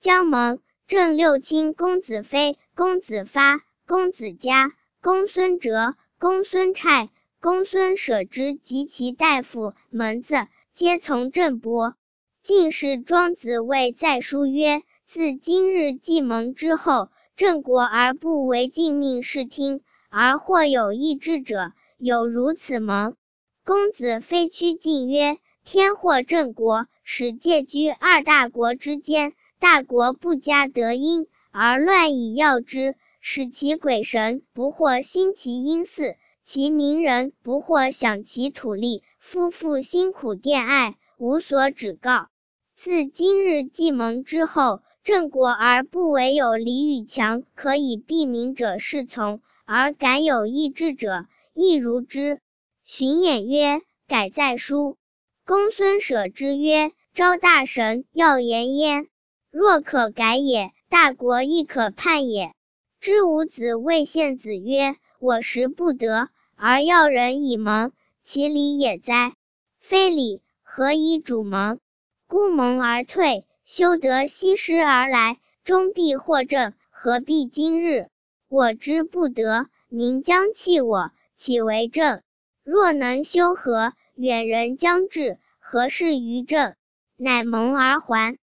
将盟。正六卿公子非、公子发、公子嘉、公孙哲、公孙瓒、公孙舍之及其大夫门子，皆从郑伯。进士庄子谓在书曰：自今日既盟之后，郑国而不为晋命视听，而或有异志者，有如此盟。公子非趋进曰：天祸郑国，使介居二大国之间，大国不加得因，而乱以要之，使其鬼神不或兴其阴祀，其民人不或享其土利，夫妇辛苦佃爱，无所指告。自今日既盟之后，郑国而不唯有礼与强可以避民者是从，而敢有异志者，亦如之。荀偃曰：改在书。公孙舍之曰：昭大神要言焉，若可改也，大国亦可叛也。知伍子谓献子曰：我食不得，而要人以盟，其礼也哉？非礼，何以主盟？孤盟而退，修得西施而来，终必获正，何必今日？我之不得，民将弃我，岂为正？若能修和，远人将至，何事于正？乃盟而还。